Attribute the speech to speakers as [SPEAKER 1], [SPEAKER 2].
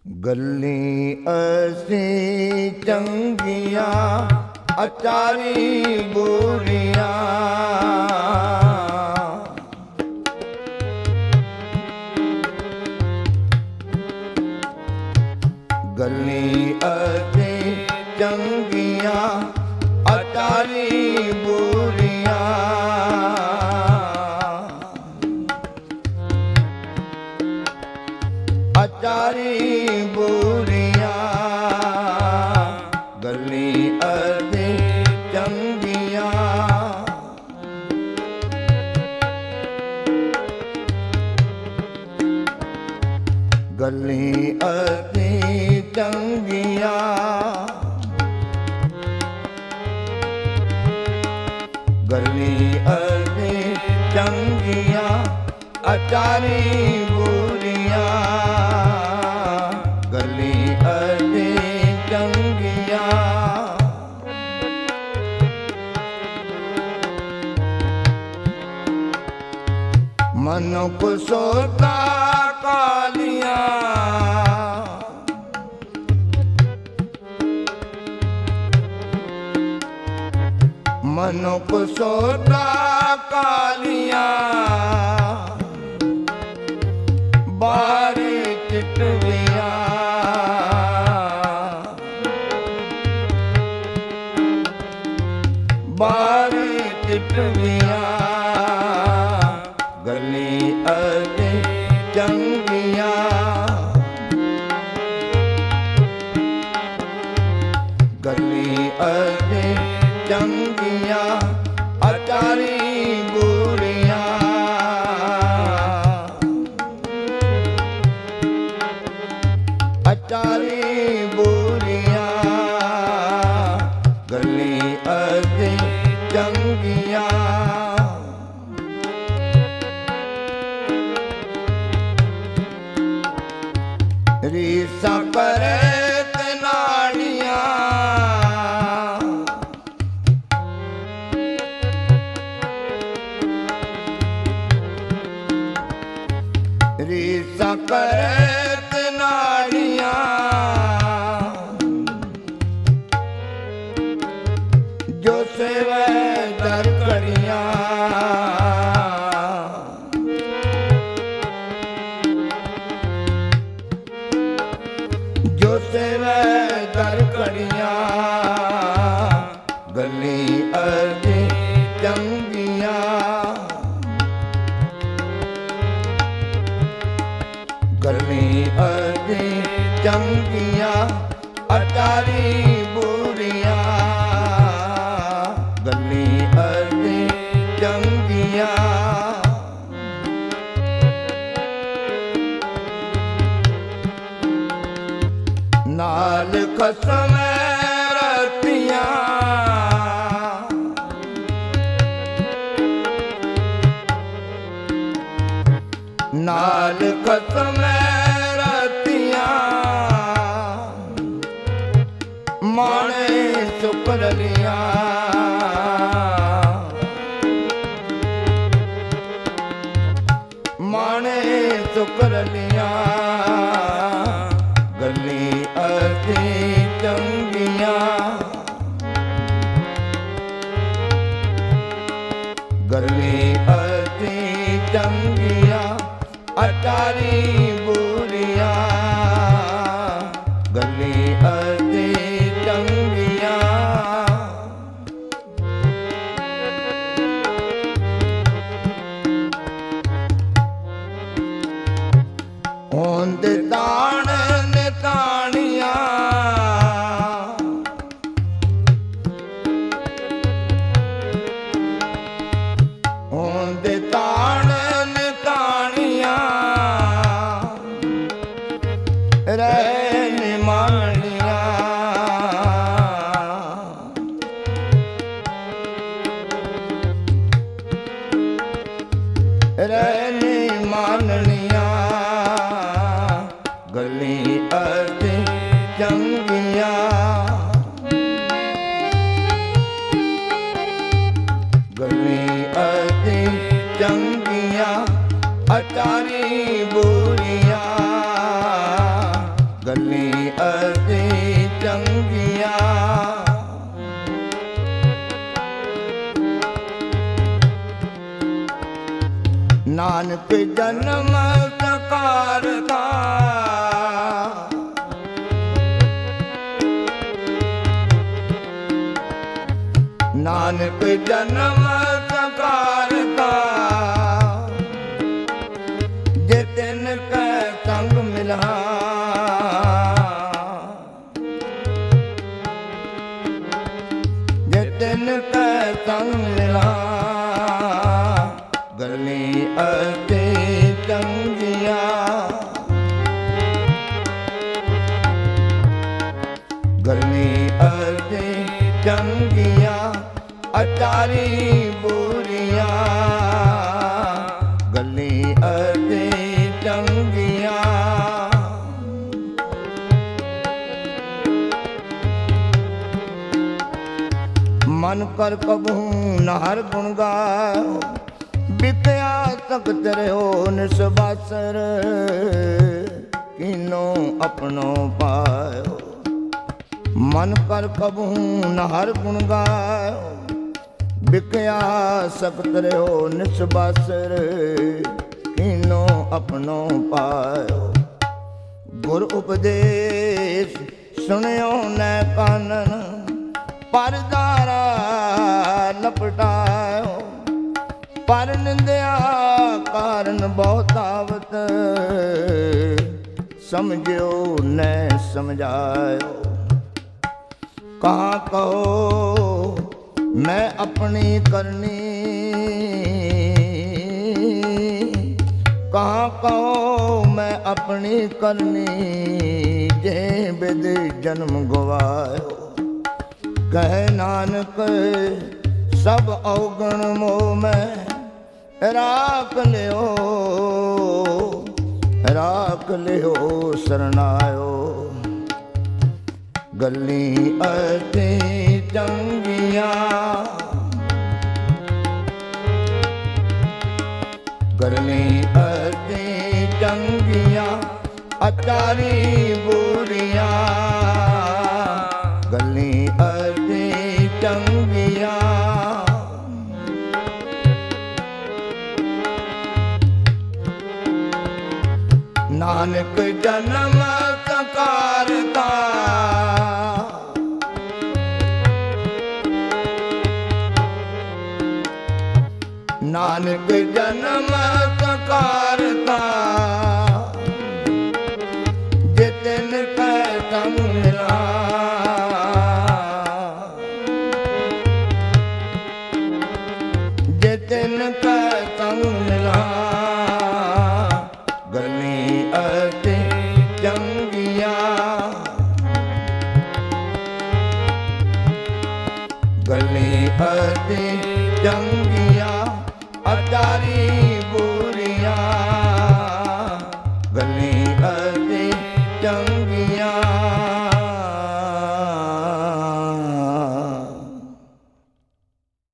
[SPEAKER 1] ਗੱਲੀ ਅਸੀਂ ਚੰਗੀਆਂ ਅਚਾਰੀ ਬੁਰੀਆਂ, ਗੱਲੀ ਅਸੀਂ ਚੰਗੀਆਂ ਅਚਾਰੀ ਬੁਰੀਆਂ, ਅਚਾਰੀ ਬੁਰੀਆਂ, ਗੱਲੀ ਅਸੀਂ ਚੰਗੀਆਂ, ਗੱਲੀ ਅਸੀਂ ਚੰਗੀਆਂ, ਗੱਲੀ ਅਸੀਂ ਚੰਗੀਆਂ ਅਚਾਰੀ ਬੁਰੀਆਂ, ਗੱਲੀ ਅਸੀਂ ਚੰਗੀਆਂ, ਮਨੁੱਖ ਸੋਤਾ ਕਾਲੀਆਂ, ਮਨੁੱਖ ਸੋਤਾ ਕਾਲੀਆਂ, ਬਾਰੀ ਚਿਤਵੀਆਂ, ਬਾਰੀ ਚਿਤਵੀਆਂ, ਗੱਲੀ ਅਸੀਂ ਚੰਗੀਆਂ, ਗੱਲੀ ਅਸੀਂ ਚੰਗੀਆਂ ਅਚਾਰੀ ਬੁਰੀਆਂ, ਅਚਾਰੀ ਬੁਰੀਆਂ, ਗੱਲੀ ਅਸੀਂ ਚੰਗੀਆਂ, ਰੀਸਾਂ ਕਰੇ ਤੇ ਨਾੜੀਆਂ, ਰੀਸਾਂ ਕਰੇ ਤੇ ਨਾੜੀਆਂ, ਜੋ ਸੇਵੈ ਦਰ ਘੜੀਆਂ, ਜੋ ਸੇਵੈ ਦਰ ਘੜੀਆਂ, ਗੱਲੀ ਅਸੀਂ ਚੰਗੀਆਂ, ਗੱਲੀ ਅਸੀਂ ਚੰਗੀਆਂ ਅਚਾਰੀ ਬੁਰੀਆਂ, ਗੱਲੀ ਅਸੀਂ ਚੰਗੀਆਂ, ਨਾਲ ਖਸਮ ਰਤੀਆਂ, ਨਾਲ ਖਸਮ ਰਤੀਆਂ, ਮਾਣੇ ਸੁਪਰਲੀਆਂ, ਮਾਣੇ ਸੁਪਰਲੀਆਂ, ਗੱਲੀ ਅਸੀਂ ਚੰਗੀਆਂ, ਗੱਲੀ ਅਸੀਂ ਚੰਗੀਆਂ ਅਚਾਰੀ ਬੁਰੀਆਂ, ਗੱਲੀ ਅਸੀਂ ਚੰਗੀਆਂ, ਹੁੰਦ ਤਾਣ ਨਿਤਾਣੀਆਂ, ਹੁੰਦ ਤਾਣ ਨਿਤਾਣੀਆਂ, ਰਹਿ ਨਿਮਾਣੀਆਂ, ਰਹਿ ਨਿਮਾਣੀਆਂ, ਗੱਲੀ ਅਸੀਂ ਚੰਗੀਆਂ, ਗੱਲੀ ਅਸੀਂ ਚੰਗੀਆਂ ਅਚਾਰੀ ਬੁਰੀਆਂ, ਗਲੀ ਅਤੀ ਚੰਗੀਆਂ। ਨਾਨਕ ਜਨਮ ਸਕਾਰ ਦਾ ਨਾਨਕ ਜਨਮ ਸਕਾਰ ਦਾ ਜੇ ਤਿਨ ਕੈ ਸੰਗ ਮਿਲਾ ਜੇ ਤਿਨ ਕੈ ਸੰਗ ਮਿਲਾ ਗਲੀ ਅਤੀ ਚੰਗੀਆਂ। ਗਲੀ ਅਤੀ ਚੰਗੀਆਂ ਅਚਾਰੀ ਬੁਰੀਆਂ। ਗਲੀ ਅਤੀ ਚੰਗੀਆਂ। ਮਨ ਕਰ ਕਬਹੂ ਨ ਹਰ ਗੁਣ ਗਾਇਓ ਬਿਕਿਆ ਤਖਤ ਰਿਓ ਨਿਸਬਾਸਰ ਕੀਨੋ ਆਪਣੋ ਪਾਇਓ। ਮਨ ਕਰ ਕਬਹੂ ਨ ਹਰ ਗੁਣ ਗਾਇਓ ਬਿਕਿਆ ਸਖਤ ਰਿਓ ਨਿਸਬਾਸਰ ਕੀਨੋ ਆਪਣੋ ਪਾਇਓ। ਗੁਰ ਉਪਦੇਸ਼ ਸੁਣਿਓ ਨੈ ਕਾਨਨ ਪਰਦਾਰਾ ਲਪਟਾਇਓ। ਪਰ ਨਿੰਦਿਆ ਕਾਰਨ ਬਹੁਤਾਵਤ ਸਮਝਿਓ ਨੈ ਸਮਝਾਇਓ। ਕਹਾਂ ਕਹੋ ਮੈਂ ਆਪਣੀ ਕਰਨੀ ਕਹਾਂ ਕਹੋ ਮੈਂ ਆਪਣੀ ਕਰਨੀ ਜੇ ਬਿਦ ਜਨਮ ਗਵਾਇਓ। ਕਹਿ ਨਾਨਕ ਸਭ ਔਗਣ ਮੋਹ ਮੈਂ ਰਾਖ ਲਿਓ ਸਰਨਾਇਓ। ਗਲੀ ਅਤੀ ਚੰਗੀਆਂ। ਗਲੀ ਅਤੀ ਚੰਗੀਆਂ ਅਚਾਰੀ ਬੁਰੀਆਂ। ਗਲੀ ਅਤੀ ਚੰਗੀਆਂ। ਨਾਨਕ ਜਨਮ ਸਕਾਰ ਦਾ ਨਾਨਕ ਜਨਮ ਸਕਾਰ ਦਾ ਜੇ ਤਿਨ ਕੈ ਸੰਗ ਮਿਲਾ ਜੇ ਤਿਨ ਕੈ ਸੰਗ ਮਿਲਾ। ਗਲੀ ਅਤੀ ਚੰਗੀਆਂ। ਗਲੀ ਅਤੀ ਚੰਗੀਆਂ ਅਚਾਰੀ